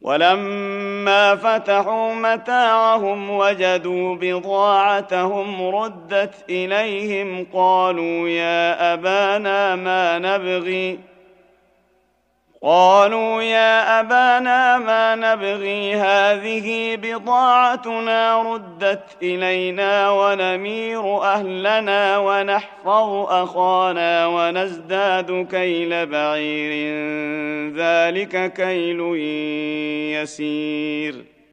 ولما فتحوا متاعهم وجدوا بضاعتهم ردت إليهم قالوا يا أبانا ما نبغي هذه بضاعتنا ردت إلينا ونمير أهلنا ونحفظ أخانا ونزداد كيل بعير ذلك كيل يسير.